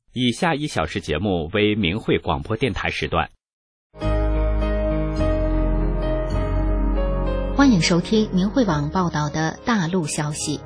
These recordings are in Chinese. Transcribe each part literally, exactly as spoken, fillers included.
以下一小时节目为明慧广播电台时段。 欢迎收听明慧网报道的大陆消息。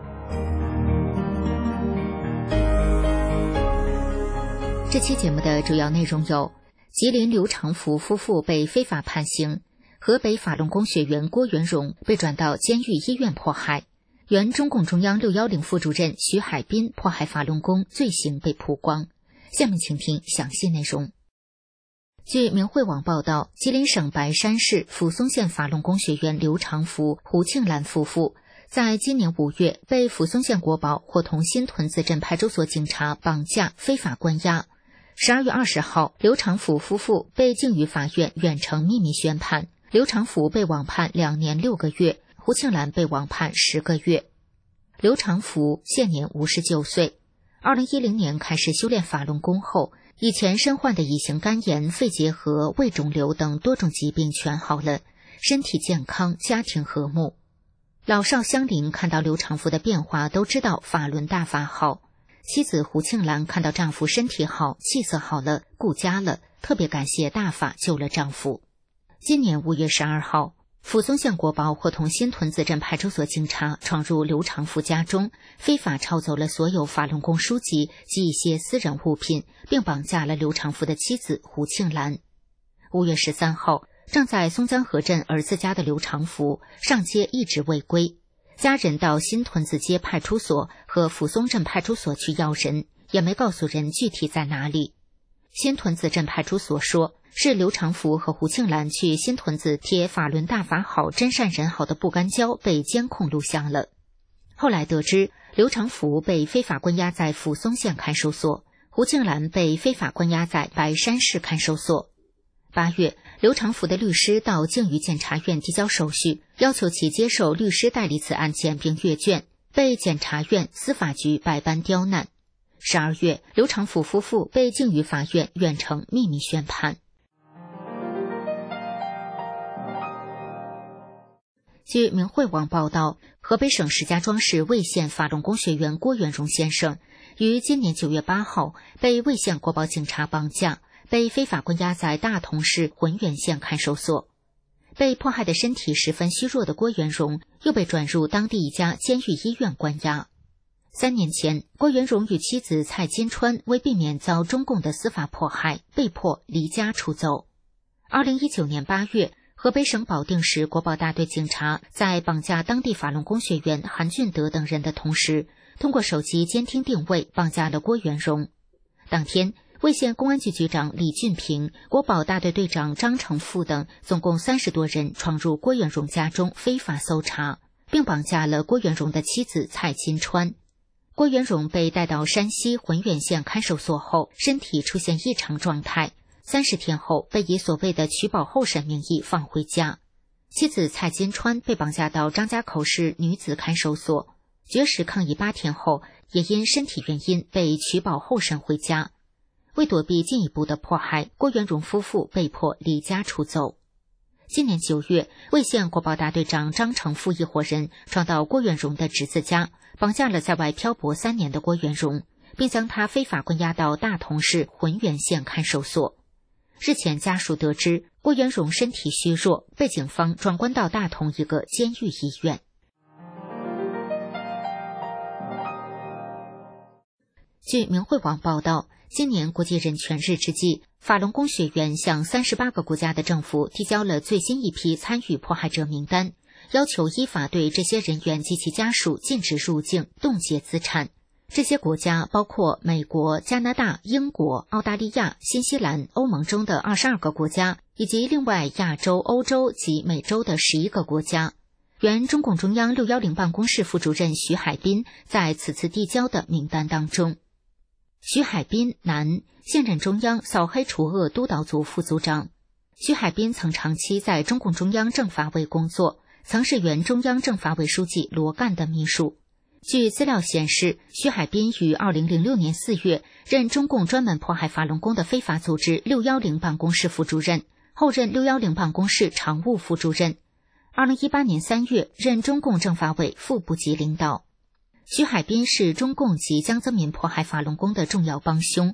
这期节目的主要内容有：吉林刘长福夫妇被非法判刑，河北法轮功学员郭元荣被转到监狱医院迫害，原中共中央六一零副主任徐海滨迫害法轮功罪行被曝光。下面请听详细内容。据明慧网报道，吉林省白山市抚松县法轮功学员刘长福、胡庆兰夫妇在今年五月被抚松县国保伙同新屯子镇派出所警察绑架非法关押。十二月二十号，刘长福夫妇被境域法院远程秘密宣判，刘长福被网判两年六个月，胡庆兰被网判十个月。刘长福现年五十九岁，二零一零年开始修炼法轮功后，以前身患的乙型肝炎、肺结核、胃肿瘤等多种疾病全好了，身体健康，家庭和睦。老少相邻看到刘长福的变化，都知道法轮大法好。妻子胡庆兰看到丈夫身体好，气色好了，顾家了，特别感谢大法救了丈夫。今年五月十二号，抚松县国保伙同新屯子镇派出所警察闯入刘长福家中，非法抄走了所有法轮功书籍及一些私人物品，并绑架了刘长福的妻子胡庆兰。五月十三号，正在松江河镇儿子家的刘长福上街一直未归，家人到新屯子街派出所和抚松镇派出所去要人，也没告诉人具体在哪里。新屯子镇派出所说，是刘长福和胡庆兰去新屯子贴法轮大法好真善人好的布干胶被监控录像了。后来得知，刘长福被非法关押在抚松县看守所，胡庆兰被非法关押在白山市看守所。八月，刘长福的律师到境域检察院递交手续，要求其接受律师代理此案件并阅卷，被检察院、司法局百般刁难。十二月，刘长福夫妇被境域法院远程秘密宣判。据明慧网报道，河北省石家庄市魏县法轮功学员郭元荣先生于今年九月八号被魏县国保警察绑架，被非法关押在大同市浑源县看守所。被迫害的身体十分虚弱的郭元荣又被转入当地一家监狱医院关押。三年前，郭元荣与妻子蔡金川为避免遭中共的司法迫害，被迫离家出走。二零一九年八月，河北省保定市国保大队警察在绑架当地法轮功学员韩俊德等人的同时，通过手机监听定位绑架了郭元荣。当天，魏县公安局局长李俊平、国保大队队长张成富等总共三十多人闯入郭元荣家中非法搜查，并绑架了郭元荣的妻子蔡金川。郭元荣被带到山西浑源县看守所后，身体出现异常状态，三十天后被以所谓的取保候审名义放回家。妻子蔡金川被绑架到张家口市女子看守所，绝食抗议八天后，也因身体原因被取保候审回家。为躲避进一步的迫害，郭元荣夫妇被迫离家出走。今年九月，魏县国保大队长张成富一伙人闯到郭元荣的侄子家，绑架了在外漂泊三年的郭元荣，并将他非法关押到大同市浑源县看守所。日前，家属得知郭元荣身体虚弱，被警方转关到大同一个监狱医院。据明慧网报道，今年国际人权日之际，法轮功学员向三十八个国家的政府提交了最新一批参与迫害者名单，要求依法对这些人员及其家属禁止入境、冻结资产。这些国家包括美国、加拿大、英国、澳大利亚、新西兰、欧盟中的二十二个国家，以及另外亚洲、欧洲及美洲的十一个国家。原中共中央六一零办公室副主任徐海滨在此次递交的名单当中。徐海滨，男，现任中央扫黑除恶督导组副组长。徐海滨曾长期在中共中央政法委工作，曾是原中央政法委书记罗干的秘书。据资料显示，徐海滨于二零零六年四月任中共专门迫害法轮功的非法组织六一零办公室副主任，后任六一零办公室常务副主任。二零一八年三月任中共政法委副部级领导。徐海滨是中共及江泽民迫害法轮功的重要帮凶。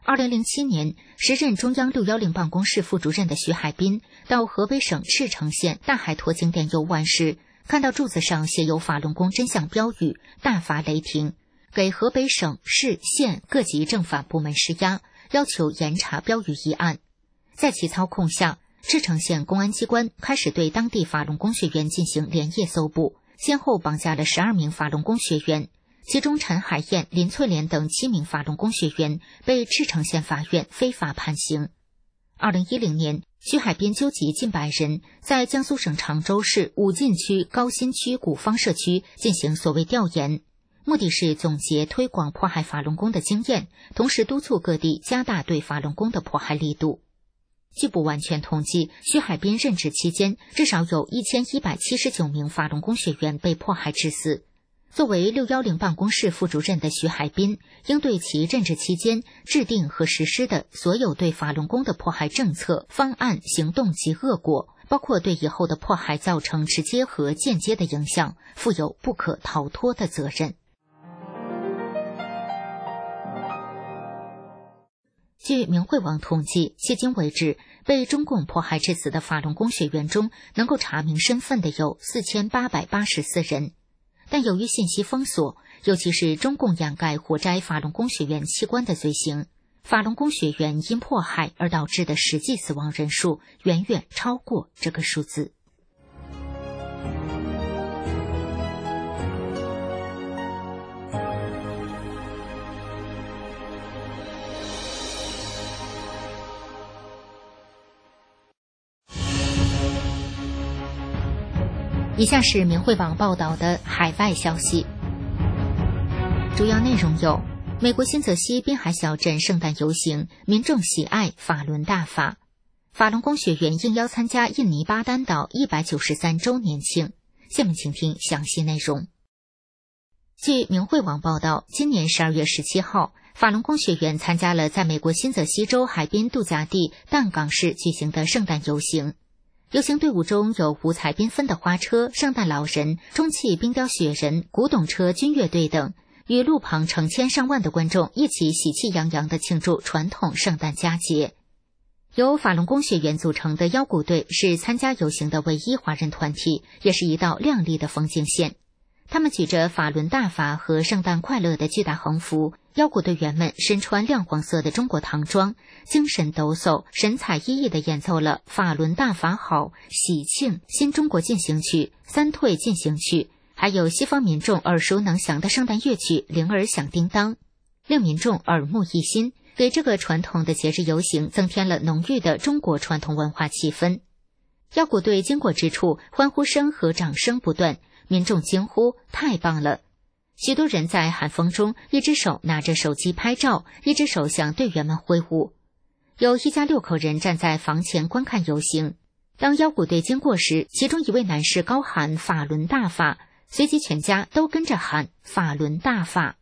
二零零七年，时任中央六一零办公室副主任的徐海滨到河北省赤城县大海坨景点游玩时，看到柱子上写有法轮功真相标语，大发雷霆，给河北省市县各级政法部门施压，要求严查标语一案。在其操控下，赤城县公安机关开始对当地法轮功学员进行连夜搜捕，先后绑架了十二名法轮功学员，其中陈海燕、林翠莲等七名法轮功学员被赤城县法院非法判刑。二零一零年，徐海滨纠集近百人，在江苏省常州市武进区高新区古方社区进行所谓调研，目的是总结推广迫害法轮功的经验，同时督促各地加大对法轮功的迫害力度。据不完全统计，徐海滨任职期间，至少有一千一百七十九名法轮功学员被迫害致死。作为六一零办公室副主任的徐海滨，应对其任职期间制定和实施的所有对法轮功的迫害政策、方案、行动及恶果，包括对以后的迫害造成直接和间接的影响，负有不可逃脱的责任。据明慧网统计，迄今为止，被中共迫害致死的法轮功学员中，能够查明身份的有四千八百八十四人。但由于信息封锁，尤其是中共掩盖活摘法轮功学员器官的罪行，法轮功学员因迫害而导致的实际死亡人数远远超过这个数字。以下是明慧网报道的海外消息，主要内容有：美国新泽西滨海小镇圣诞游行，民众喜爱法轮大法；法轮功学员应邀参加印尼巴丹岛一百九十三周年庆。下面请听详细内容。据明慧网报道，今年十二月十七号，法轮功学员参加了在美国新泽西州海滨度假地淡港市举行的圣诞游行。游行队伍中有五彩缤纷的花车、圣诞老人、充气冰雕雪人、古董车军乐队等，与路旁成千上万的观众一起喜气洋洋地庆祝传统圣诞佳节。由法轮功学员组成的腰鼓队是参加游行的唯一华人团体，也是一道亮丽的风景线。他们举着法轮大法和圣诞快乐的巨大横幅，腰鼓队员们身穿亮黄色的中国唐装，精神抖擞、神采奕奕地演奏了法轮大法好、喜庆、新中国进行曲、三退进行曲，还有西方民众耳熟能详的圣诞乐曲铃儿响叮当，令民众耳目一新，给这个传统的节日游行增添了浓郁的中国传统文化气氛。腰鼓队经过之处，欢呼声和掌声不断，民众惊呼太棒了。许多人在寒风中，一只手拿着手机拍照，一只手向队员们挥舞。有一家六口人站在房前观看游行，当腰鼓队经过时，其中一位男士高喊法轮大法，随即全家都跟着喊法轮大法。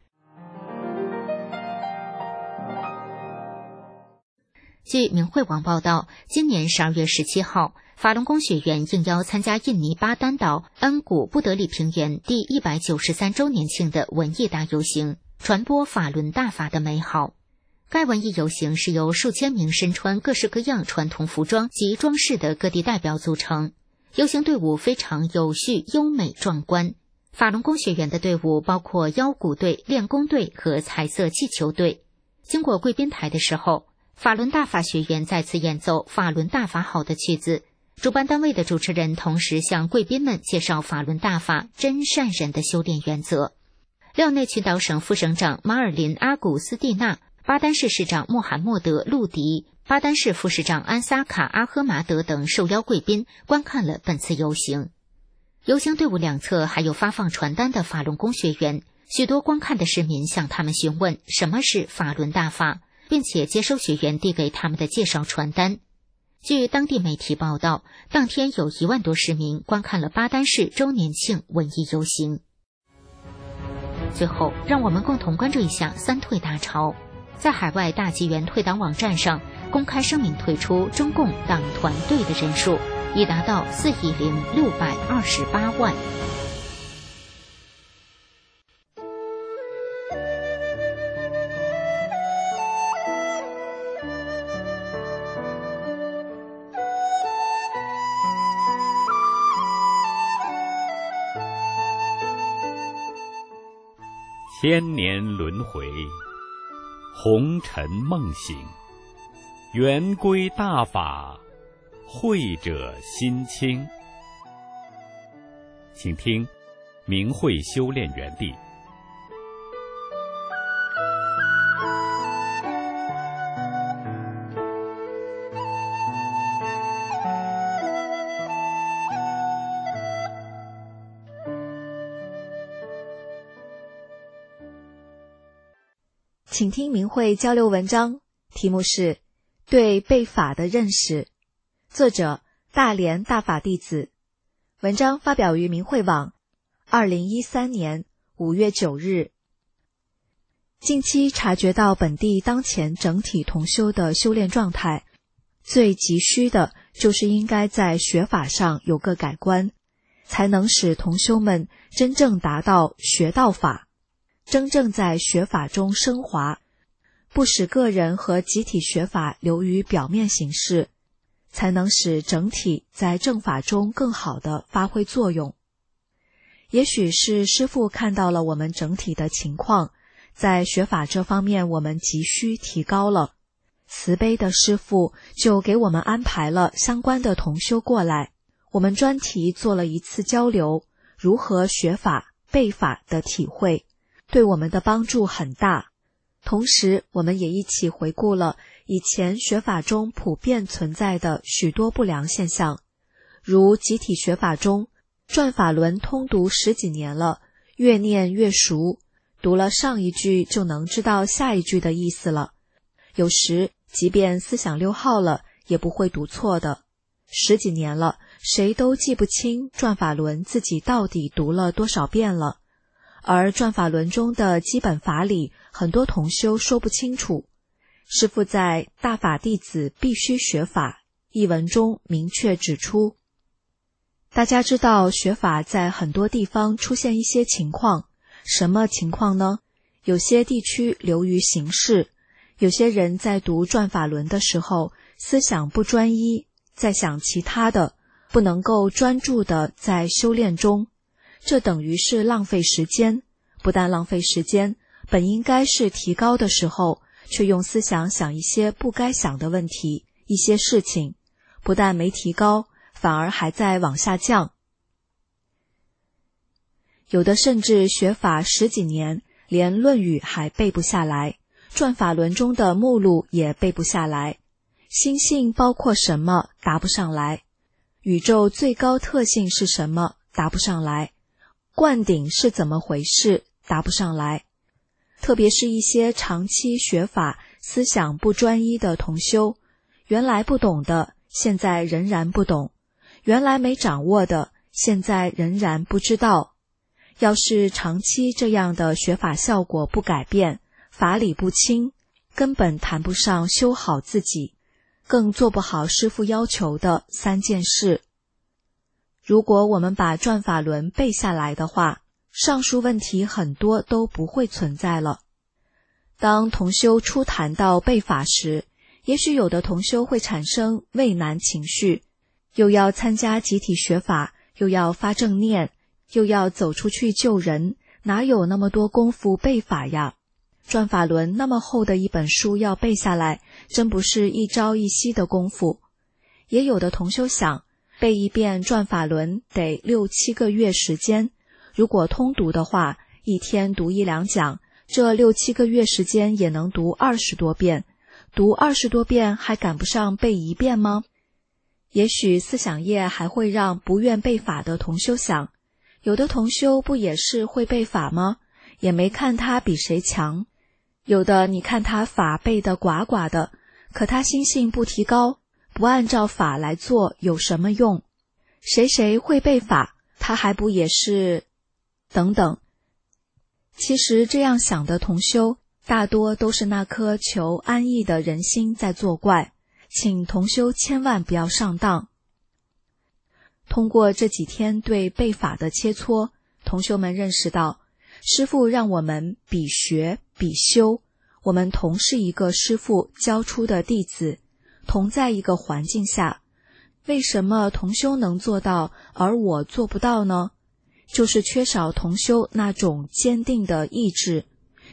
据明慧网报道，今年十二月十七号，法轮功学员应邀参加印尼巴丹岛恩古布德里平原第一百九十三周年庆的文艺大游行，传播法轮大法的美好。该文艺游行是由数千名身穿各式各样传统服装及装饰的各地代表组成，游行队伍非常有序、优美、壮观。法轮功学员的队伍包括腰鼓队、练功队和彩色气球队。经过贵宾台的时候，法轮大法学员再次演奏法轮大法好的曲子，主办单位的主持人同时向贵宾们介绍法轮大法真善人的修炼原则。廖内群岛省副省长马尔林·阿古斯蒂纳、巴丹市市长穆罕默德·路迪、巴丹市副市长安萨卡·阿赫马德等受邀贵宾观看了本次游行。游行队伍两侧还有发放传单的法轮功学员，许多观看的市民向他们询问什么是法轮大法，并且接收学员递给他们的介绍传单。据当地媒体报道，当天有一万多市民观看了巴丹市周年庆文艺游行。最后，让我们共同关注一下三退大潮。在海外大纪元退党网站上公开声明退出中共党团队的人数已达到四亿零六百二十八万。 千年轮回，红尘梦醒，圆规大法，慧者心清。请听明慧修炼园地。 请听明慧交流文章，题目是对背法的认识，作者大连大法弟子。文章发表于明慧网，二零一三年五月九日。近期察觉到本地当前整体同修的修炼状态，最急需的就是应该在学法上有个改观，才能使同修们真正达到学道法，真正在学法中升华，不使个人和集体学法流于表面形式，才能使整体在正法中更好地发挥作用。也许是师父看到了我们整体的情况，在学法这方面我们急需提高了，慈悲的师父就给我们安排了相关的同修过来，我们专题做了一次交流，如何学法背法的体会，对我们的帮助很大。同时我们也一起回顾了以前学法中普遍存在的许多不良现象，如集体学法中转法轮通读十几年了，越念越熟，读了上一句就能知道下一句的意思了，有时即便思想溜号了也不会读错的。十几年了，谁都记不清转法轮自己到底读了多少遍了，而转法轮中的基本法理很多同修说不清楚。师父在《大法弟子必须学法》一文中明确指出，大家知道学法在很多地方出现一些情况，什么情况呢？有些地区流于形式，有些人在读转法轮的时候思想不专一，在想其他的，不能够专注的在修炼中，这等于是浪费时间，不但浪费时间，本应该是提高的时候，却用思想想一些不该想的问题，一些事情，不但没提高，反而还在往下降。有的甚至学法十几年，连《论语》还背不下来，转法轮中的目录也背不下来，心性包括什么答不上来，宇宙最高特性是什么答不上来，灌顶是怎么回事答不上来。特别是一些长期学法思想不专一的同修，原来不懂的现在仍然不懂，原来没掌握的现在仍然不知道。要是长期这样的学法效果不改变，法理不清，根本谈不上修好自己，更做不好师父要求的三件事。如果我们把转法轮背下来的话，上述问题很多都不会存在了。当同修初谈到背法时，也许有的同修会产生畏难情绪，又要参加集体学法，又要发正念，又要走出去救人，哪有那么多功夫背法呀？转法轮那么厚的一本书要背下来，真不是一朝一夕的功夫。也有的同修想，背一遍转法轮得六七个月时间，如果通读的话，一天读一两讲，这六七个月时间也能读二十多遍，读二十多遍还赶不上背一遍吗？也许思想业还会让不愿背法的同修想，有的同修不也是会背法吗？也没看他比谁强。有的你看他法背得寡寡的，可他心性不提高，不按照法来做有什么用？谁谁会背法，他还不也是……等等。其实这样想的同修，大多都是那颗求安逸的人心在作怪，请同修千万不要上当。通过这几天对背法的切磋，同修们认识到，师父让我们比学比修，我们同是一个师父教出的弟子，同在一个环境下，为什么同修能做到，而我做不到呢？就是缺少同修那种坚定的意志，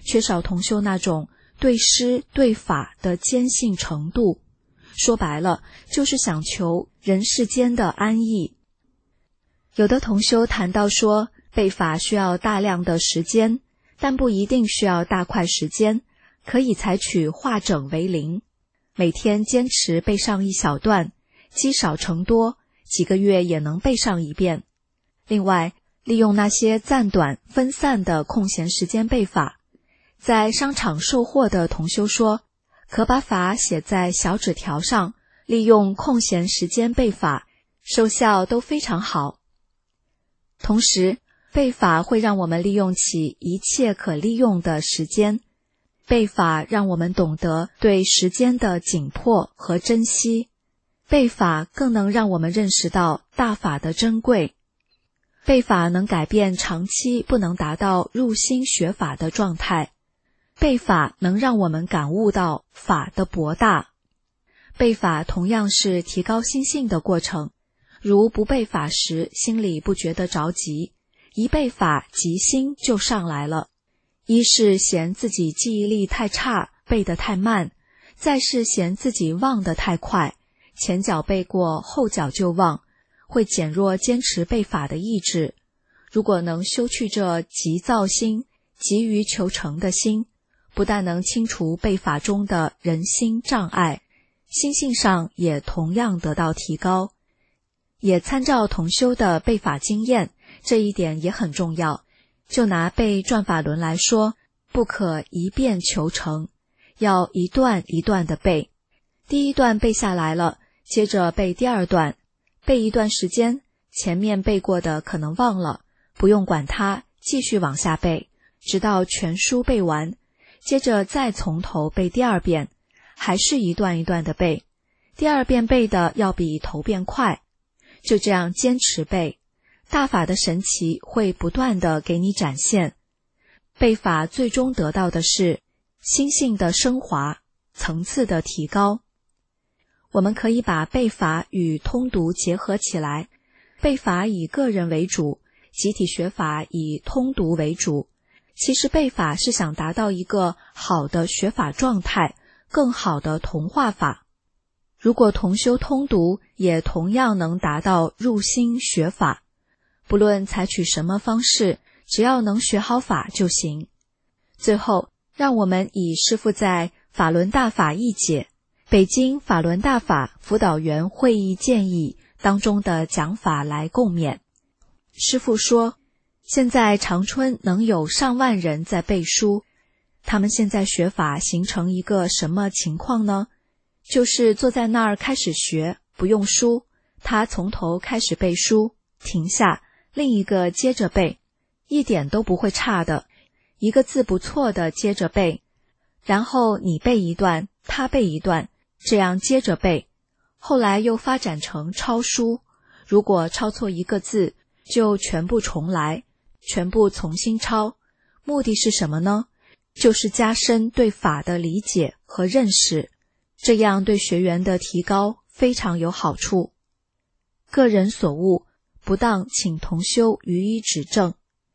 缺少同修那种对师对法的坚信程度。说白了，就是想求人世间的安逸。有的同修谈到说，背法需要大量的时间，但不一定需要大块时间，可以采取化整为零，每天坚持背上一小段，积少成多，几个月也能背上一遍。另外，利用那些暂短分散的空闲时间背法。在商场售货的同修说，可把法写在小纸条上，利用空闲时间背法，收效都非常好。同时，背法会让我们利用起一切可利用的时间，背法让我们懂得对时间的紧迫和珍惜，背法更能让我们认识到大法的珍贵。背法能改变长期不能达到入心学法的状态，背法能让我们感悟到法的博大。背法同样是提高心性的过程，如不背法时心里不觉得着急，一背法急心就上来了。一是嫌自己记忆力太差，背得太慢，再是嫌自己忘得太快，前脚背过后脚就忘，会减弱坚持背法的意志。如果能修去这急躁心、急于求成的心，不但能清除背法中的人心障碍，心性上也同样得到提高。也参照同修的背法经验，这一点也很重要。就拿背转法轮来说，不可一遍求成，要一段一段的背。第一段背下来了，接着背第二段，背一段时间，前面背过的可能忘了，不用管它，继续往下背，直到全书背完，接着再从头背第二遍，还是一段一段的背，第二遍背的要比头遍快。就这样坚持背，大法的神奇会不断的给你展现。背法最终得到的是心性的升华，层次的提高。我们可以把背法与通读结合起来，背法以个人为主，集体学法以通读为主。其实背法是想达到一个好的学法状态，更好的同化法。如果同修通读，也同样能达到入心学法。不论采取什么方式，只要能学好法就行。最后，让我们以师父在法轮大法译解北京法轮大法辅导员会议建议当中的讲法来共勉。师父说，现在长春能有上万人在背书，他们现在学法形成一个什么情况呢？就是坐在那儿开始学，不用书，他从头开始背书，停下，另一个接着背，一点都不会差的，一个字不错的接着背，然后你背一段，他背一段，这样接着背。后来又发展成抄书，如果抄错一个字，就全部重来，全部重新抄。目的是什么呢？就是加深对法的理解和认识，这样对学员的提高非常有好处。个人所悟，不当请同修予以指正。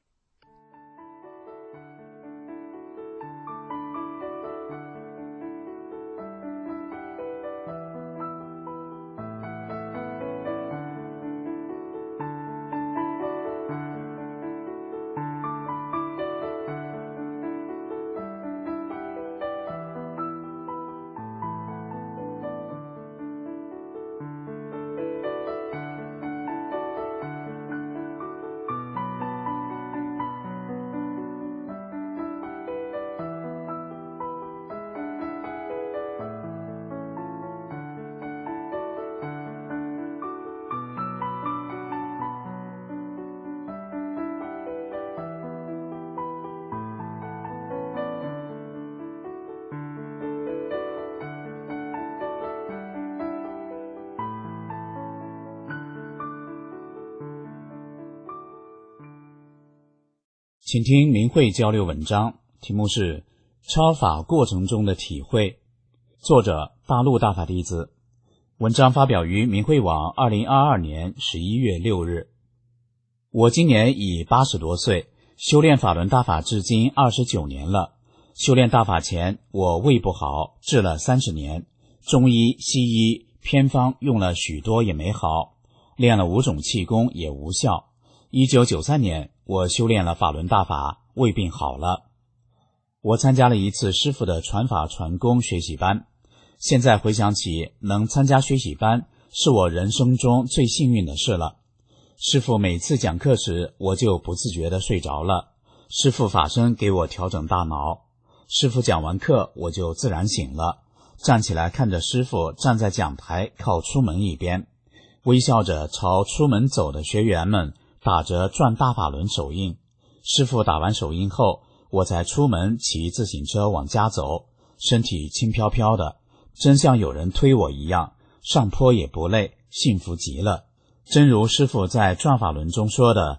请听明慧交流文章，题目是超法过程中的体会，作者大陆大法弟子。文章发表于明慧网二零二二年十一月六日。我今年已八十多岁，修炼法轮大法至今二十九年了， 修炼大法前，我胃不好，治了三十年，中医、西医、偏方用了许多也没好，练了五种气功也无效。一九九三年，我修炼了法轮大法，胃病好了。我参加了一次师父的传法传功学习班，现在回想起，能参加学习班是我人生中最幸运的事了。师父每次讲课时，我就不自觉地睡着了，师父法身给我调整大脑。师父讲完课，我就自然醒了，站起来看着师父站在讲台靠出门一边，微笑着朝出门走的学员们打着转大法轮手印。师父打完手印后，我才出门骑自行车往家走，身体轻飘飘的，真像有人推我一样，上坡也不累，幸福极了。真如师父在转法轮中说的，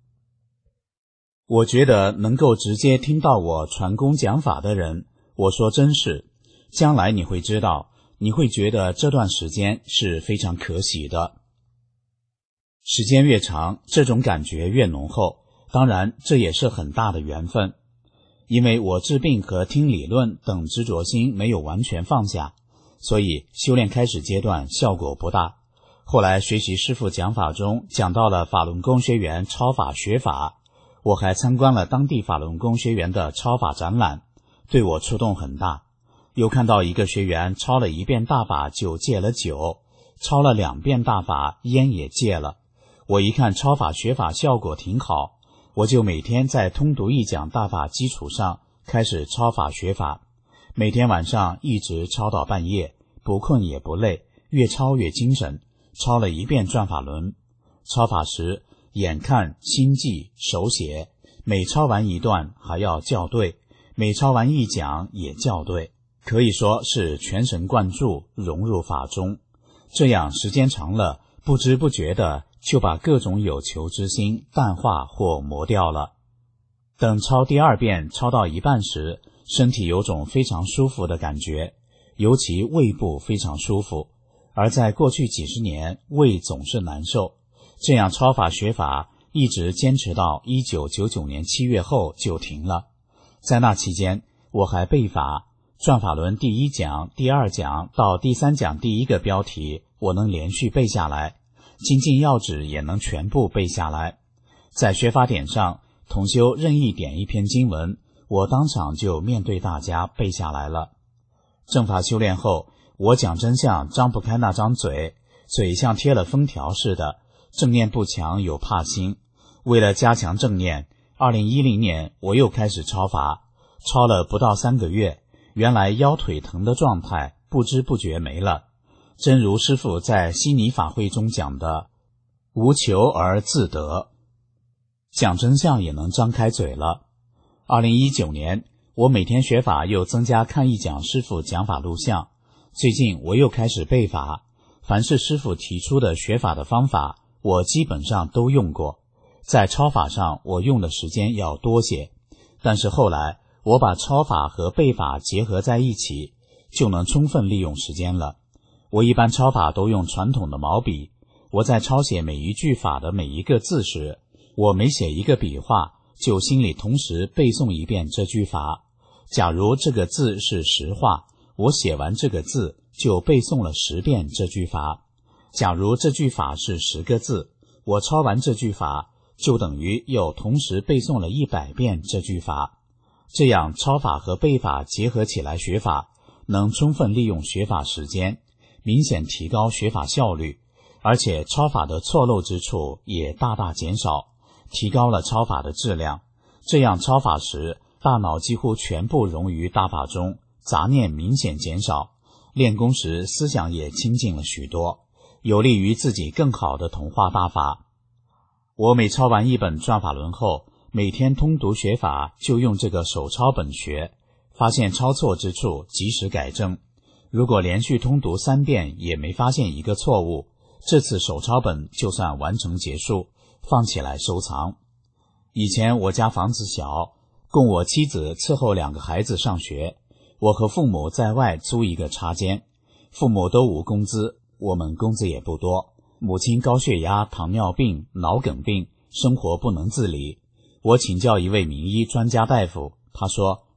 我觉得能够直接听到我传功讲法的人，我说真是，将来你会知道，你会觉得这段时间是非常可喜的。时间越长，这种感觉越浓厚，当然这也是很大的缘分。因为我治病和听理论等执着心没有完全放下，所以修炼开始阶段效果不大。后来学习师父讲法中讲到了法轮功学员超法学法，我还参观了当地法轮功学员的超法展览，对我触动很大。又看到一个学员抄了一遍大法就戒了酒，抄了两遍大法烟也戒了。我一看超法学法效果挺好，我就每天在通读一讲大法基础上开始超法学法，每天晚上一直抄到半夜，不困也不累，越抄越精神。抄了一遍转法轮，抄法时眼看心记手写，每抄完一段还要校对，每抄完一讲也校对，可以说是全神贯注融入法中。这样时间长了，不知不觉的就把各种有求之心淡化或磨掉了。等抄第二遍抄到一半时，身体有种非常舒服的感觉，尤其胃部非常舒服。而在过去几十年，胃总是难受，这样超法学法一直坚持到一九九九年七月后就停了。在那期间，我还背法，转法轮第一讲、第二讲到第三讲第一个标题，我能连续背下来，精进要旨也能全部背下来。在学法点上，同修任意点一篇经文，我当场就面对大家背下来了。正法修炼后，我讲真相张不开那张嘴，嘴像贴了封条似的，正念不强，有怕心。为了加强正念，二零一零年我又开始抄法，抄了不到三个月，原来腰腿疼的状态不知不觉没了。真如师父在悉尼法会中讲的，无求而自得，讲真相也能张开嘴了。二零一九年，我每天学法又增加看一讲师父讲法录像，最近我又开始背法，凡是师父提出的学法的方法，我基本上都用过。在抄法上我用的时间要多些，但是后来我把抄法和背法结合在一起，就能充分利用时间了。我一般抄法都用传统的毛笔，我在抄写每一句法的每一个字时，我每写一个笔画，就心里同时背诵一遍这句法。假如这个字是实话，我写完这个字就背诵了十遍这句法。假如这句法是十个字，我抄完这句法就等于又同时背诵了一百遍这句法。这样抄法和背法结合起来学法，能充分利用学法时间，明显提高学法效率，而且抄法的错漏之处也大大减少，提高了抄法的质量。这样抄法时，大脑几乎全部融于大法中，杂念明显减少，练功时思想也清净了许多，有利于自己更好的同化大法。我每抄完一本转法轮后，每天通读学法就用这个手抄本学，发现抄错之处及时改正。如果连续通读三遍也没发现一个错误，这次手抄本就算完成结束，放起来收藏。以前我家房子小，供我妻子伺候两个孩子上学，我和父母在外租一个插间，父母都无工资，我们工资也不多。母亲高血压、糖尿病、脑梗病，生活不能自理。我请教一位名医专家大夫，他说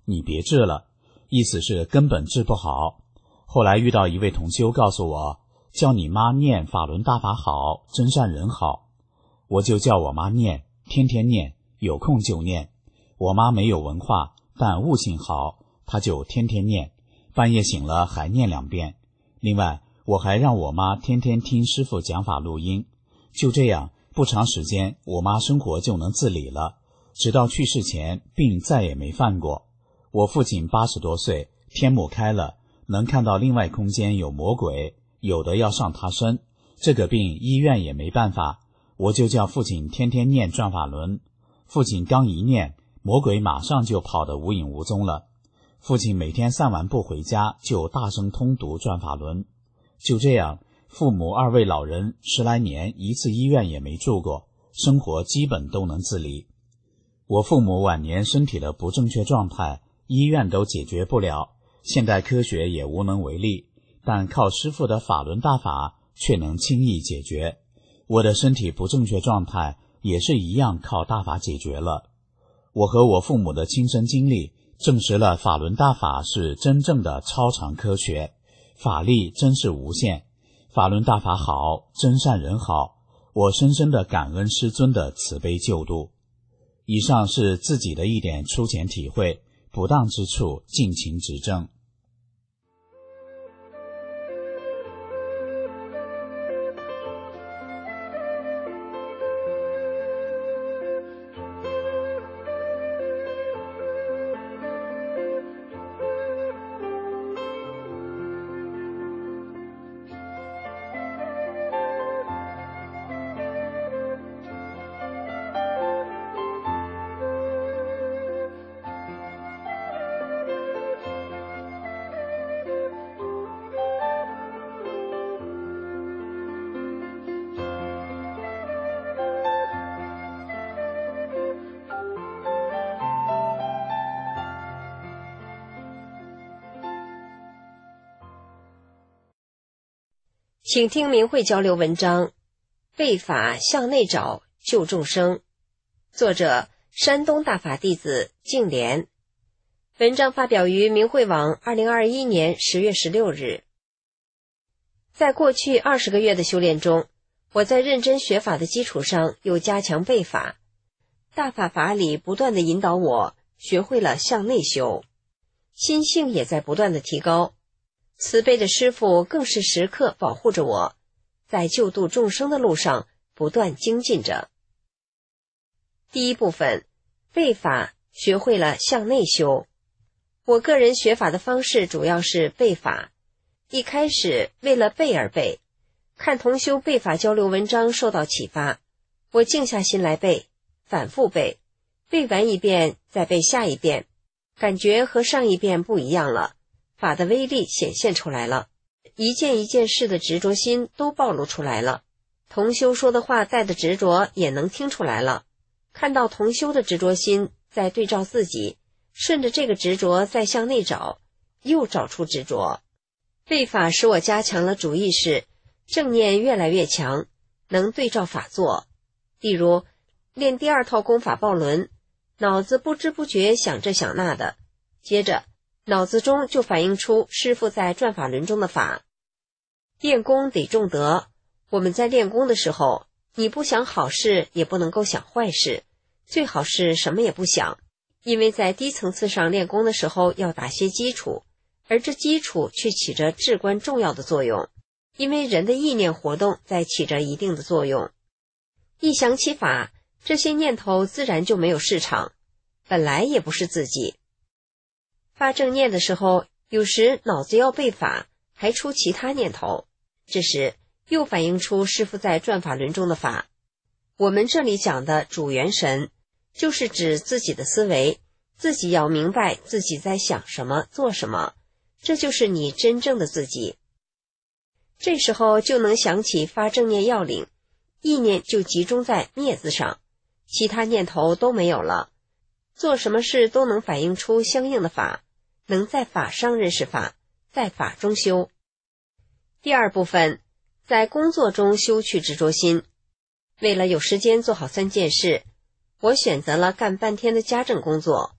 你别治了，意思是根本治不好。后来遇到一位同修告诉我，叫你妈念法轮大法好，真善人好。我就叫我妈念，天天念，有空就念。我妈没有文化，但悟性好，她就天天念，半夜醒了还念两遍。另外我还让我妈天天听师父讲法录音。就这样不长时间，我妈生活就能自理了，直到去世前病再也没犯过。我父亲八十多岁，天目开了，能看到另外空间有魔鬼，有的要上他身，这个病医院也没办法，我就叫父亲天天念转法轮。父亲刚一念，魔鬼马上就跑得无影无踪了。父亲每天散完步回家就大声通读转法轮。就这样，父母二位老人十来年一次医院也没住过，生活基本都能自理。我父母晚年身体的不正确状态，医院都解决不了，现代科学也无能为力，但靠师父的法轮大法却能轻易解决。我的身体不正确状态也是一样靠大法解决了。我和我父母的亲身经历证实了法轮大法是真正的超常科学，法力真是无限。法轮大法好，真善人好，我深深的感恩师尊的慈悲救度。以上是自己的一点粗浅体会，不当之处尽情指正。 请听明慧交流文章《背法向内找救众生》，作者山东大法弟子净莲。文章发表于明慧网二零二一年十月十六日。在过去二十个月的修炼中，我在认真学法的基础上又加强背法，大法法理不断地引导我学会了向内修，心性也在不断地提高。慈悲的师父更是时刻保护着我，在救度众生的路上不断精进着。第一部分，背法学会了向内修。我个人学法的方式主要是背法，一开始为了背而背，看同修背法交流文章受到启发，我静下心来背，反复背，背完一遍再背下一遍，感觉和上一遍不一样了，法的威力显现出来了，一件一件事的执着心都暴露出来了，同修说的话带的执着也能听出来了，看到同修的执着心再对照自己，顺着这个执着再向内找，又找出执着。背法使我加强了主意识，正念越来越强，能对照法做。例如练第二套功法抱轮，脑子不知不觉想这想那的，接着脑子中就反映出师父在转法轮中的法。练功得重德，我们在练功的时候，你不想好事也不能够想坏事，最好是什么也不想，因为在低层次上练功的时候要打些基础，而这基础却起着至关重要的作用，因为人的意念活动在起着一定的作用。一想起法，这些念头自然就没有市场，本来也不是自己。发正念的时候，有时脑子要背法，还出其他念头，这时又反映出师父在转法轮中的法。我们这里讲的主元神，就是指自己的思维，自己要明白自己在想什么做什么，这就是你真正的自己。这时候就能想起发正念要领，意念就集中在灭字上，其他念头都没有了，做什么事都能反映出相应的法，能在法上认识法，在法中修。第二部分，在工作中修去执着心。为了有时间做好三件事，我选择了干半天的家政工作，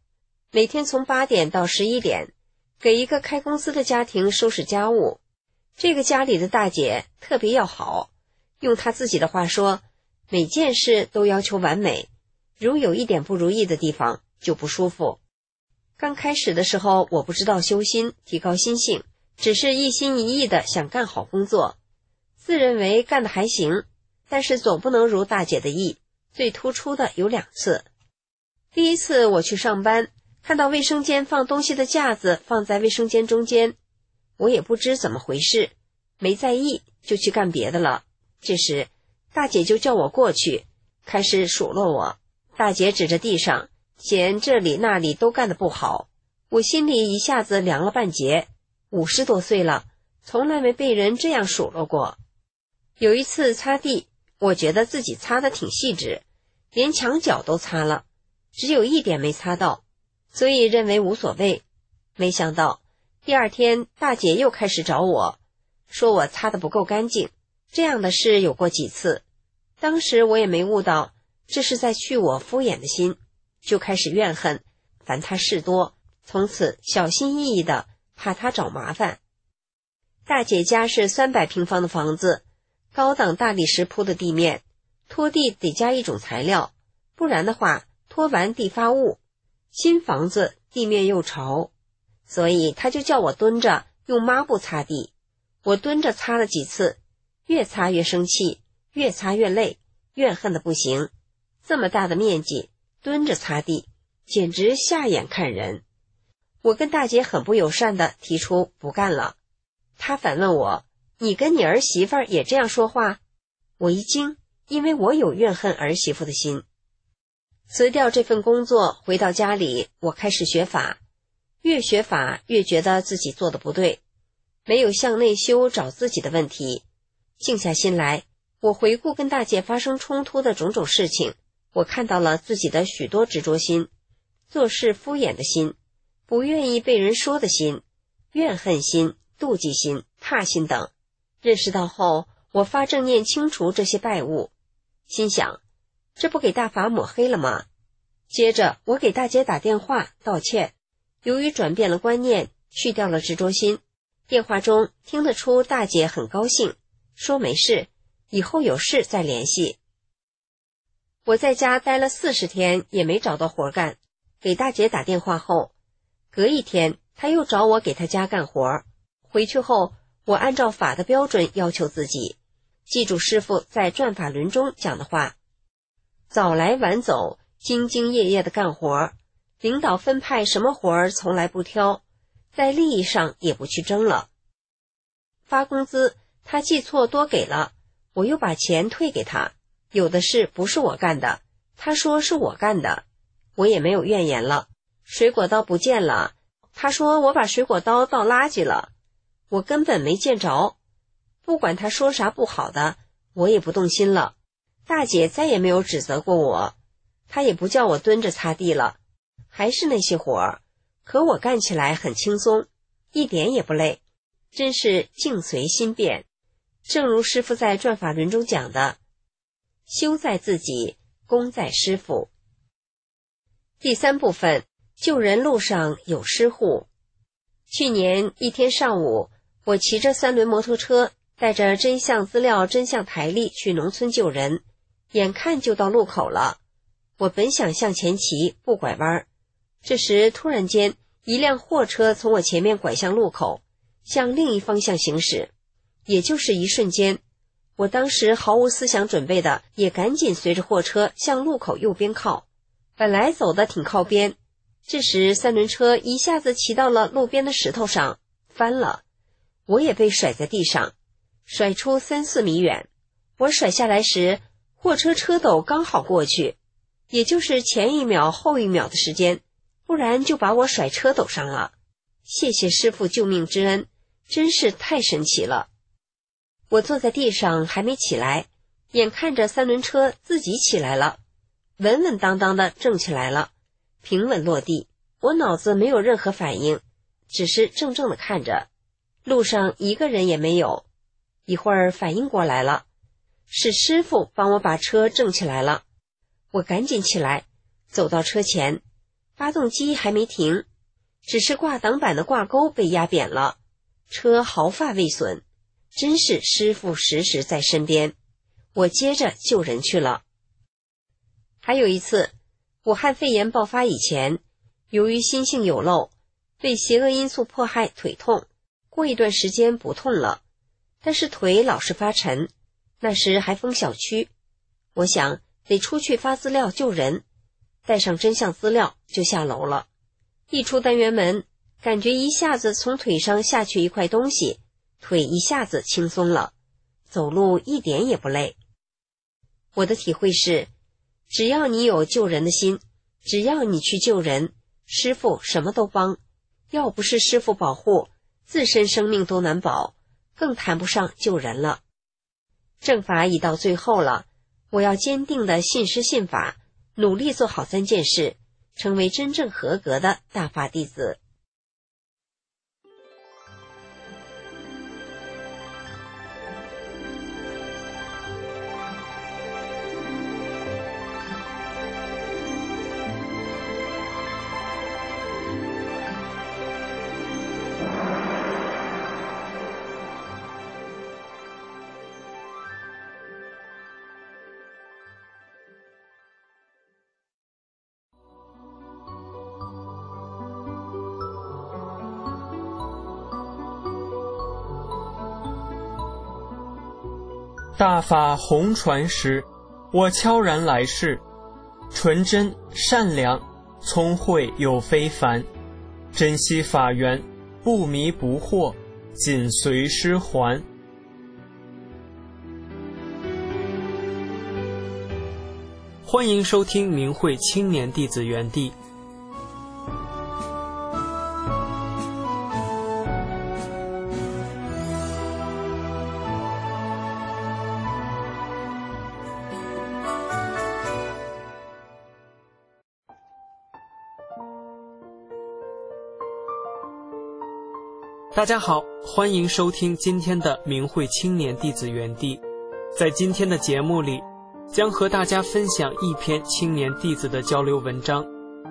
每天从八点到十一点，给一个开公司的家庭收拾家务。这个家里的大姐特别要好，用她自己的话说，每件事都要求完美，如有一点不如意的地方就不舒服。刚开始的时候，我不知道修心，提高心性，只是一心一意的想干好工作，自认为干得还行，但是总不能如大姐的意。最突出的有两次。第一次我去上班，看到卫生间放东西的架子放在卫生间中间，我也不知怎么回事，没在意，就去干别的了。这时大姐就叫我过去，开始数落我。大姐指着地上，嫌这里那里都干得不好。我心里一下子凉了半截，五十多岁了，从来没被人这样数落过。有一次擦地，我觉得自己擦得挺细致，连墙角都擦了，只有一点没擦到，所以认为无所谓。没想到第二天大姐又开始找我，说我擦得不够干净。这样的事有过几次，当时我也没悟到这是在去我敷衍的心，就开始怨恨，烦她事多，从此小心翼翼的，怕她找麻烦。大姐家是三百平方的房子，高档大理石铺的地面，拖地得加一种材料，不然的话拖完地发雾。新房子地面又潮，所以她就叫我蹲着用抹布擦地。我蹲着擦了几次，越擦越生气，越擦越累，怨恨的不行。这么大的面积蹲着擦地，简直下眼看人。我跟大姐很不友善地提出不干了。她反问我，你跟你儿媳妇也这样说话？我一惊，因为我有怨恨儿媳妇的心。辞掉这份工作，回到家里，我开始学法。越学法越觉得自己做的不对，没有向内修找自己的问题。静下心来，我回顾跟大姐发生冲突的种种事情，我看到了自己的许多执着心，做事敷衍的心，不愿意被人说的心，怨恨心、妒忌心、怕心等。认识到后，我发正念清除这些败物，心想，这不给大法抹黑了吗？接着我给大姐打电话道歉，由于转变了观念，去掉了执着心。电话中听得出大姐很高兴，说没事，以后有事再联系。我在家待了四十天也没找到活干，给大姐打电话后，隔一天她又找我给她家干活。回去后，我按照法的标准要求自己，记住师父在转法轮中讲的话，早来晚走，兢兢业业的干活，领导分派什么活儿从来不挑，在利益上也不去争了。发工资他记错多给了，我又把钱退给他，有的事不是我干的，他说是我干的，我也没有怨言了。水果刀不见了，他说我把水果刀倒垃圾了，我根本没见着。不管他说啥不好的，我也不动心了。大姐再也没有指责过我，她也不叫我蹲着擦地了，还是那些活儿，可我干起来很轻松，一点也不累，真是境随心变。正如师父在转法轮中讲的，修在自己，功在师父。第三部分，救人路上有师护。去年一天上午，我骑着三轮摩托车，带着真相资料、真相台历去农村救人，眼看就到路口了。我本想向前骑，不拐弯，这时突然间，一辆货车从我前面拐向路口，向另一方向行驶。也就是一瞬间，我当时毫无思想准备的，也赶紧随着货车向路口右边靠。本来走得挺靠边，这时三轮车一下子骑到了路边的石头上，翻了，我也被甩在地上，甩出三四米远。我甩下来时，货车车斗刚好过去，也就是前一秒后一秒的时间，不然就把我甩车斗上了。谢谢师父救命之恩，真是太神奇了。我坐在地上还没起来，眼看着三轮车自己起来了，稳稳当当的正起来了，平稳落地。我脑子没有任何反应，只是怔怔的看着，路上一个人也没有。一会儿反应过来了，是师父帮我把车正起来了。我赶紧起来，走到车前， 发动机还没停，只是挂挡板的挂钩被压扁了，车毫发未损，真是师傅时时在身边。我接着救人去了。还有一次，武汉肺炎爆发以前，由于心性有漏，被邪恶因素迫害，腿痛，过一段时间不痛了，但是腿老是发沉。那时还封小区，我想得出去发资料救人，带上真相资料就下楼了。一出单元门，感觉一下子从腿上下去一块东西，腿一下子轻松了，走路一点也不累。我的体会是，只要你有救人的心，只要你去救人，师父什么都帮。要不是师父保护，自身生命都难保，更谈不上救人了。正法已到最后了，我要坚定地信师信法，努力做好三件事，成为真正合格的大法弟子。 大法红传时，我悄然来世，纯真善良，聪慧又非凡，珍惜法缘，不迷不惑，紧随师还。欢迎收听明慧青年弟子园地。大家好，欢迎收听今天的明慧青年弟子园地。在今天的节目里，将和大家分享一篇青年弟子的交流文章。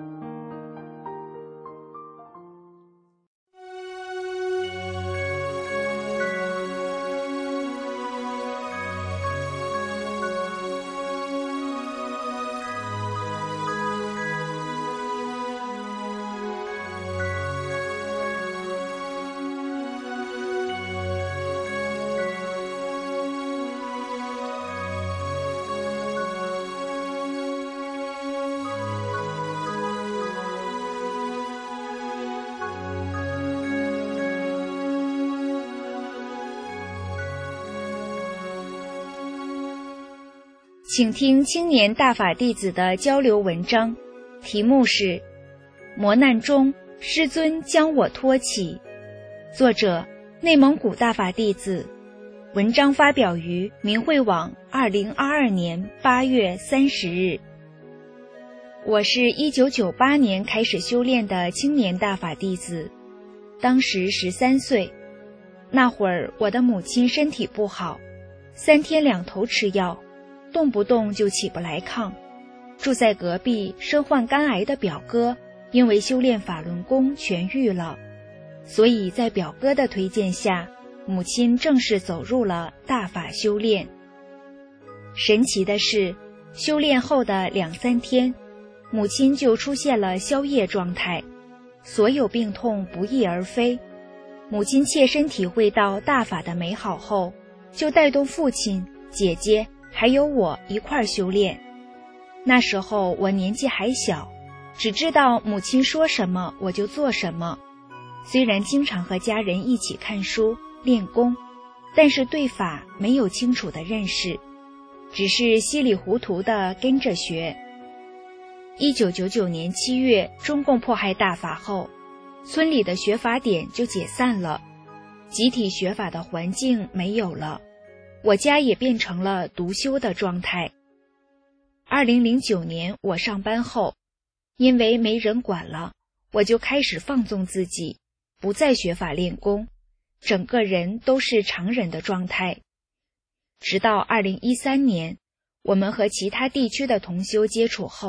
请听青年大法弟子的交流文章，题目是磨难中师尊将我托起，作者内蒙古大法弟子，文章发表于明慧网二零二二年八月三十日。我是一九九八年开始修炼的青年大法弟子，当时十三岁。那会儿我的母亲身体不好，三天两头吃药，动不动就起不来炕。住在隔壁身患肝癌的表哥，因为修炼法轮功痊愈了，所以在表哥的推荐下，母亲正式走入了大法修炼。神奇的是，修炼后的两三天，母亲就出现了消业状态，所有病痛不翼而飞。母亲切身体会到大法的美好后，就带动父亲、姐姐还有我一块儿修炼。那时候我年纪还小，只知道母亲说什么我就做什么。虽然经常和家人一起看书练功，但是对法没有清楚的认识，只是稀里糊涂地跟着学。一九九九年七月，中共迫害大法后，村里的学法点就解散了，集体学法的环境没有了，我家也变成了独修的状态。二零零九年我上班后，因为没人管了，我就开始放纵自己，不再学法练功，整个人都是常人的状态。直到二零一三年，我们和其他地区的同修接触后，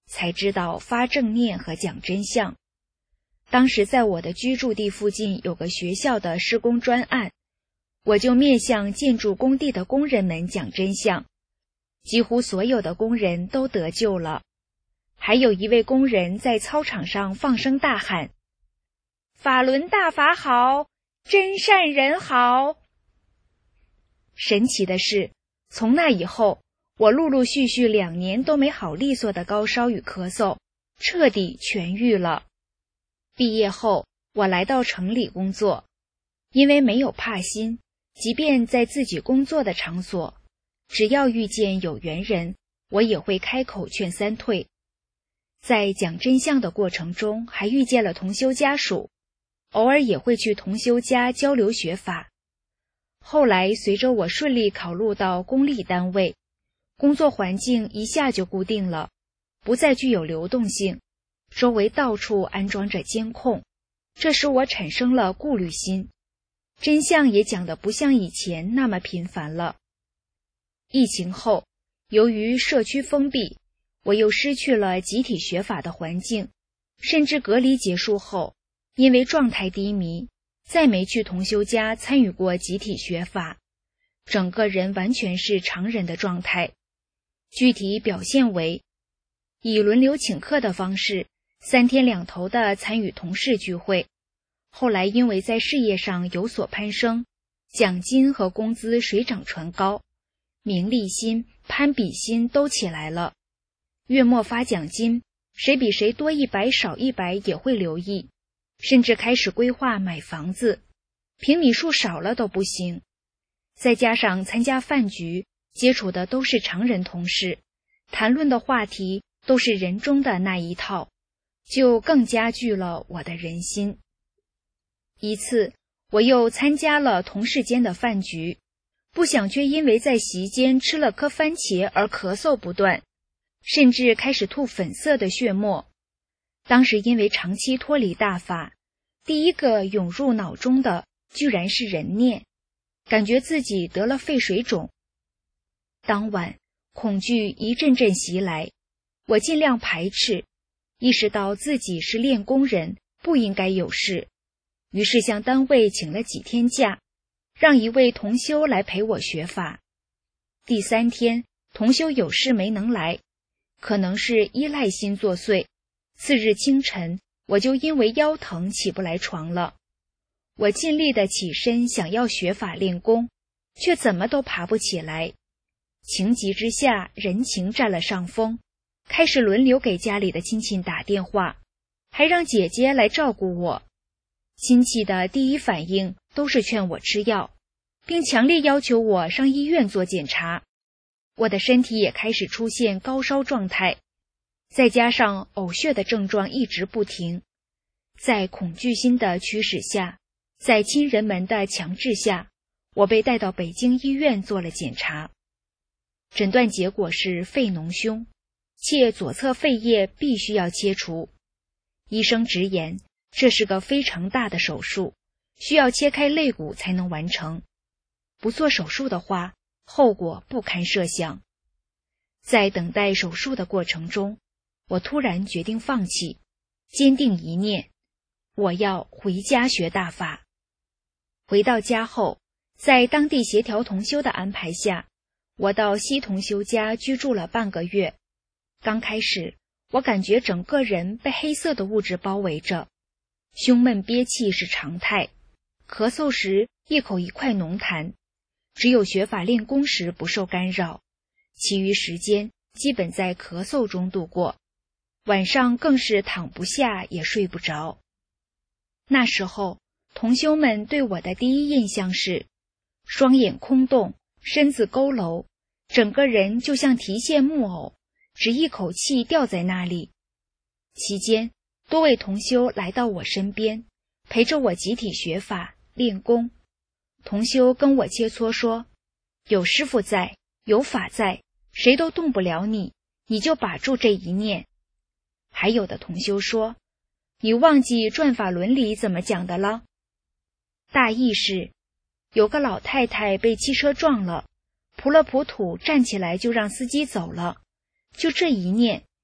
才知道发正念和讲真相。当时在我的居住地附近有个学校的施工专案，我就面向建筑工地的工人们讲真相，几乎所有的工人都得救了。还有一位工人在操场上放声大喊：法轮大法好，真善人好。神奇的是，从那以后，我陆陆续续两年都没好利索的高烧与咳嗽彻底痊愈了。毕业后，我来到城里工作，因为没有怕心，即便在自己工作的场所，只要遇见有缘人，我也会开口劝三退。在讲真相的过程中，还遇见了同修家属，偶尔也会去同修家交流学法。后来随着我顺利考入到公立单位，工作环境一下就固定了，不再具有流动性，周围到处安装着监控，这使我产生了顾虑心，真相也讲得不像以前那么频繁了。疫情后，由于社区封闭，我又失去了集体学法的环境，甚至隔离结束后，因为状态低迷，再没去同修家参与过集体学法，整个人完全是常人的状态。具体表现为以轮流请客的方式，三天两头的参与同事聚会。后来因为在事业上有所攀升，奖金和工资水涨船高，名利心、攀比心都起来了。月末发奖金，谁比谁多一百少一百也会留意，甚至开始规划买房子，平米数少了都不行。再加上参加饭局，接触的都是常人同事，谈论的话题都是人中的那一套，就更加剧了我的人心。一次，我又参加了同事间的饭局，不想却因为在席间吃了颗番茄而咳嗽不断，甚至开始吐粉色的血沫。当时因为长期脱离大法，第一个涌入脑中的居然是人念，感觉自己得了肺水肿。当晚恐惧一阵阵袭来，我尽量排斥，意识到自己是练功人，不应该有事，于是向单位请了几天假，让一位同修来陪我学法。第三天，同修有事没能来，可能是依赖心作祟。次日清晨，我就因为腰疼起不来床了。我尽力地起身想要学法练功，却怎么都爬不起来。情急之下，人情占了上风，开始轮流给家里的亲戚打电话，还让姐姐来照顾我。亲戚的第一反应都是劝我吃药，并强烈要求我上医院做检查。我的身体也开始出现高烧状态，再加上呕血的症状一直不停。在恐惧心的驱使下，在亲人们的强制下，我被带到北京医院做了检查。诊断结果是肺脓胸，且左侧肺叶必须要切除。医生直言，这是个非常大的手术，需要切开肋骨才能完成。不做手术的话，后果不堪设想。在等待手术的过程中，我突然决定放弃，坚定一念，我要回家学大法。回到家后，在当地协调同修的安排下，我到西同修家居住了半个月。刚开始，我感觉整个人被黑色的物质包围着，胸闷憋气是常态，咳嗽时一口一块浓痰，只有学法练功时不受干扰，其余时间基本在咳嗽中度过，晚上更是躺不下也睡不着。那时候，同修们对我的第一印象是双眼空洞，身子佝偻，整个人就像提线木偶，只一口气吊在那里。期间，多位同修来到我身边，陪着我集体学法练功。同修跟我切磋说，有师父在，有法在，谁都动不了你，你就把住这一念。还有的同修说，你忘记转法轮里怎么讲的了？大意是，有个老太太被汽车撞了，扑了扑土，站起来就让司机走了。就这一念，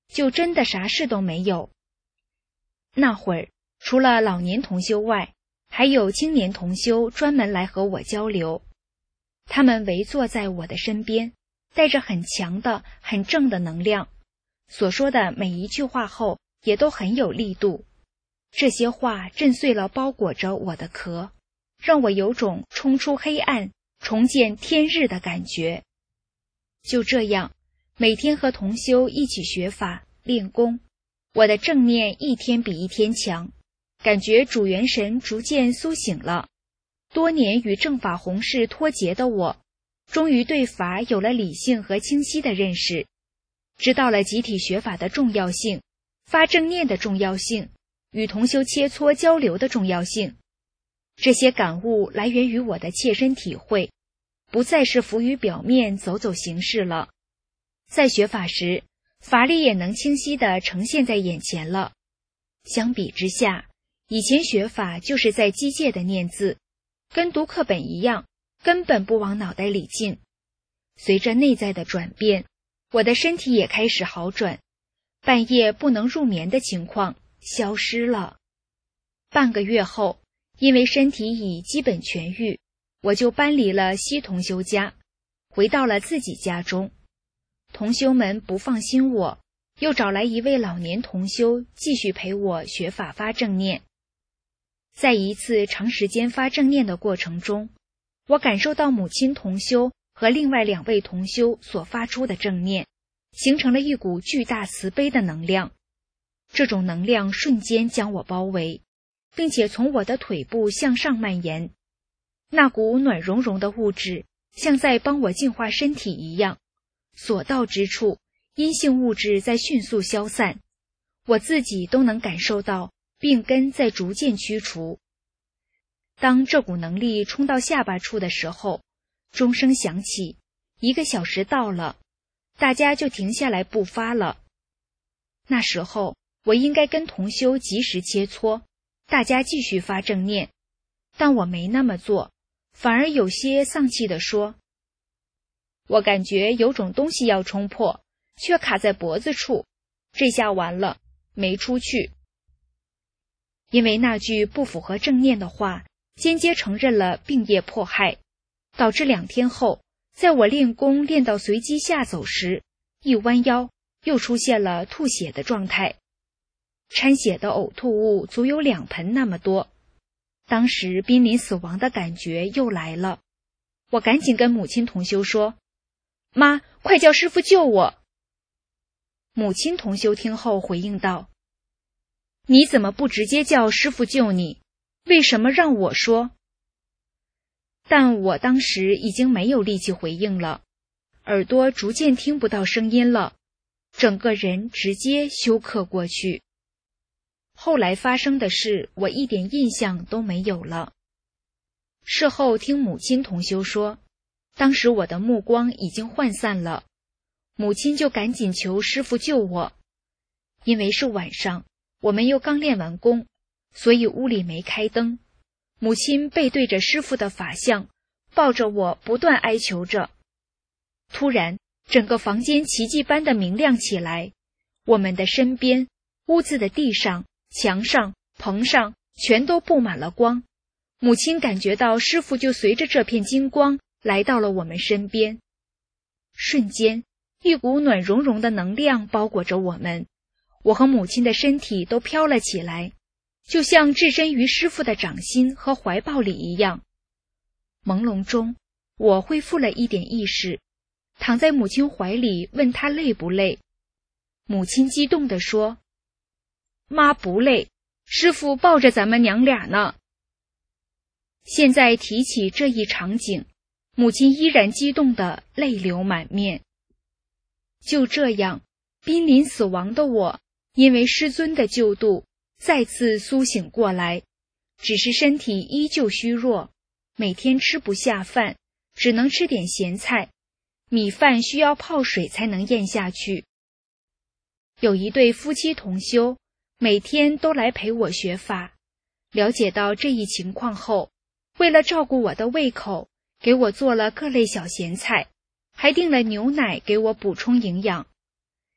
就真的啥事都没有。那会儿，除了老年同修外，还有青年同修专门来和我交流。他们围坐在我的身边，带着很强的、很正的能量，所说的每一句话后也都很有力度。这些话震碎了包裹着我的壳，让我有种冲出黑暗、重见天日的感觉。就这样，每天和同修一起学法、练功，我的正念一天比一天强，感觉主元神逐渐苏醒了。多年与正法弘誓脱节的我，终于对法有了理性和清晰的认识，知道了集体学法的重要性，发正念的重要性，与同修切磋交流的重要性。这些感悟来源于我的切身体会，不再是浮于表面走走形式了。在学法时，法理也能清晰地呈现在眼前了。相比之下，以前学法就是在机械的念字，跟读课本一样，根本不往脑袋里进。随着内在的转变，我的身体也开始好转，半夜不能入眠的情况消失了。半个月后，因为身体已基本痊愈，我就搬离了西同修家，回到了自己家中。同修们不放心我，又找来一位老年同修继续陪我学法发正念。在一次长时间发正念的过程中，我感受到母亲同修和另外两位同修所发出的正念，形成了一股巨大慈悲的能量。这种能量瞬间将我包围，并且从我的腿部向上蔓延。那股暖融融的物质像在帮我净化身体一样，所到之处，阴性物质在迅速消散，我自己都能感受到病根在逐渐驱除。当这股能力冲到下巴处的时候，钟声响起，一个小时到了，大家就停下来不发了。那时候我应该跟同修及时切磋，大家继续发正念，但我没那么做，反而有些丧气地说，我感觉有种东西要冲破，却卡在脖子处，这下完了，没出去。因为那句不符合正念的话，间接承认了病业迫害，导致两天后，在我练功练到随机下走时，一弯腰又出现了吐血的状态，掺血的呕吐物足有两盆那么多。当时濒临死亡的感觉又来了，我赶紧跟母亲同修说，妈，快叫师父救我。母亲同修听后回应道，你怎么不直接叫师父救你？为什么让我说？但我当时已经没有力气回应了，耳朵逐渐听不到声音了，整个人直接休克过去。后来发生的事，我一点印象都没有了。事后听母亲同修说，当时我的目光已经涣散了，母亲就赶紧求师父救我。因为是晚上，我们又刚练完功，所以屋里没开灯。母亲背对着师父的法像，抱着我不断哀求着。突然，整个房间奇迹般的明亮起来，我们的身边、屋子的地上、墙上、棚上全都布满了光。母亲感觉到师父就随着这片金光来到了我们身边。瞬间，一股暖融融的能量包裹着我们，我和母亲的身体都飘了起来，就像置身于师父的掌心和怀抱里一样。朦胧中，我恢复了一点意识，躺在母亲怀里问她累不累。母亲激动地说，妈不累，师父抱着咱们娘俩呢。现在提起这一场景，母亲依然激动得泪流满面。就这样，濒临死亡的我，因为师尊的救度，再次苏醒过来，只是身体依旧虚弱，每天吃不下饭，只能吃点咸菜，米饭需要泡水才能咽下去。有一对夫妻同修，每天都来陪我学法，了解到这一情况后，为了照顾我的胃口，给我做了各类小咸菜，还订了牛奶给我补充营养。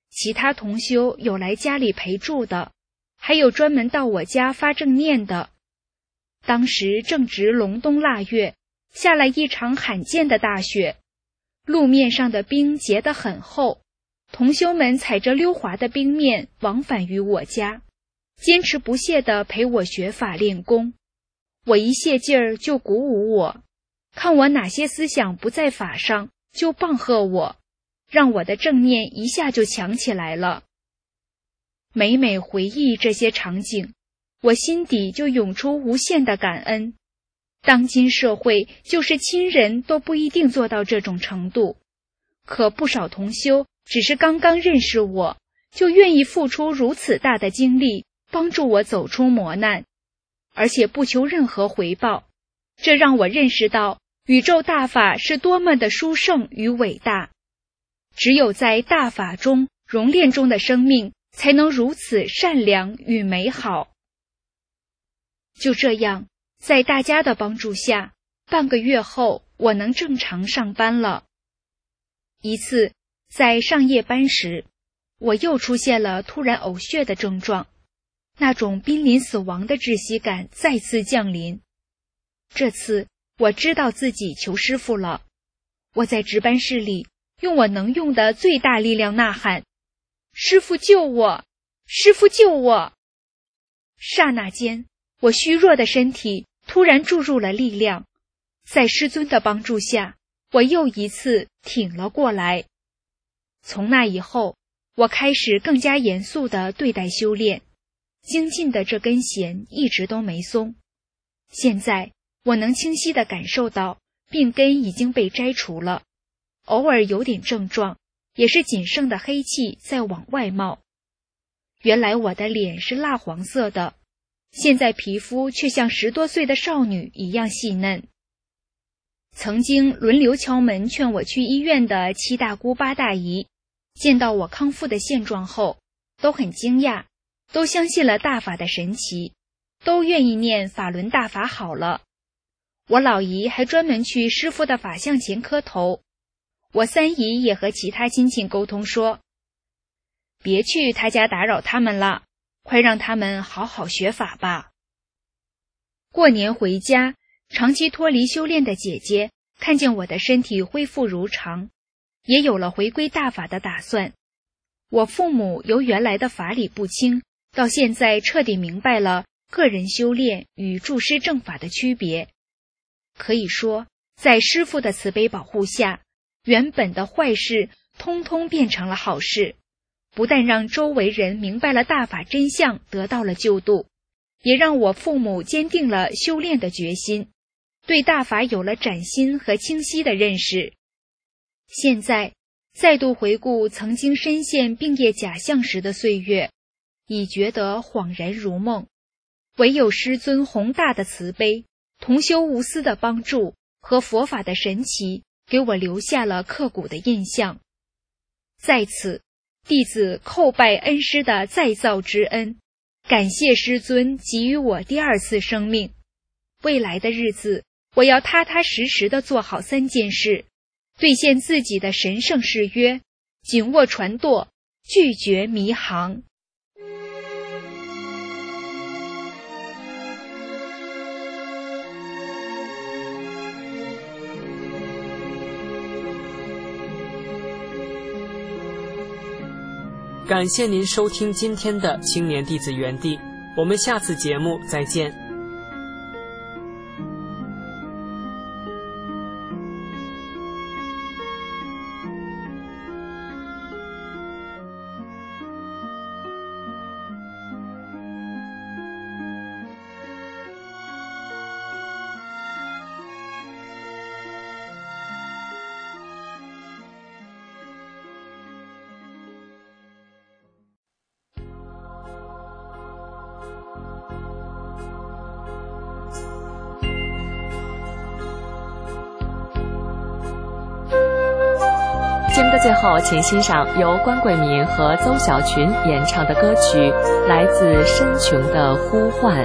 其他同修有来家里陪住的，还有专门到我家发正念的。当时正值隆冬腊月，下了一场罕见的大雪，路面上的冰结得很厚，同修们踩着溜滑的冰面往返于我家，坚持不懈地陪我学法练功。我一泄劲儿就鼓舞我，看我哪些思想不在法上，就棒喝我，让我的正念一下就强起来了。每每回忆这些场景，我心底就涌出无限的感恩。当今社会，就是亲人都不一定做到这种程度，可不少同修只是刚刚认识我，就愿意付出如此大的精力，帮助我走出磨难，而且不求任何回报。这让我认识到宇宙大法是多么的殊胜与伟大。只有在大法中熔炼中的生命，才能如此善良与美好。就这样，在大家的帮助下，半个月后，我能正常上班了。一次，在上夜班时，我又出现了突然呕血的症状，那种濒临死亡的窒息感再次降临。这次，我知道自己求师父了。我在值班室里，用我能用的最大力量呐喊：师父救我！师父救我！刹那间，我虚弱的身体突然注入了力量，在师尊的帮助下，我又一次挺了过来。从那以后，我开始更加严肃地对待修炼，精进的这根弦一直都没松。现在，我能清晰地感受到病根已经被摘除了，偶尔有点症状，也是仅剩的黑气在往外冒。原来我的脸是蜡黄色的，现在皮肤却像十多岁的少女一样细嫩。曾经轮流敲门劝我去医院的七大姑八大姨，见到我康复的现状后，都很惊讶，都相信了大法的神奇，都愿意念法轮大法好了。我老姨还专门去师父的法像前磕头。我三姨也和其他亲戚沟通说，别去他家打扰他们了，快让他们好好学法吧。过年回家，长期脱离修炼的姐姐看见我的身体恢复如常，也有了回归大法的打算。我父母由原来的法理不清，到现在彻底明白了个人修炼与助师正法的区别。可以说，在师父的慈悲保护下，原本的坏事通通变成了好事，不但让周围人明白了大法真相，得到了救度，也让我父母坚定了修炼的决心，对大法有了崭新和清晰的认识。现在再度回顾曾经身陷病业假象时的岁月，已觉得恍然如梦。唯有师尊宏大的慈悲，同修无私的帮助和佛法的神奇，给我留下了刻骨的印象。在此，弟子叩拜恩师的再造之恩，感谢师尊给予我第二次生命。未来的日子，我要踏踏实实地做好三件事，兑现自己的神圣誓约，紧握传舵，拒绝迷航。 感谢您收听今天的青年弟子园地，我们下次节目再见。 节目的最后，请欣赏由关桂民和邹小群演唱的歌曲《来自深穹的呼唤》。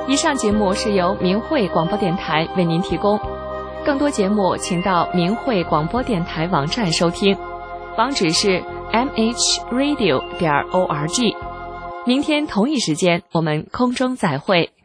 以上节目是由明慧广播电台为您提供，更多节目请到明慧广播电台网站收听，网址是 m h radio 点 org。明天同一时间我们空中再会。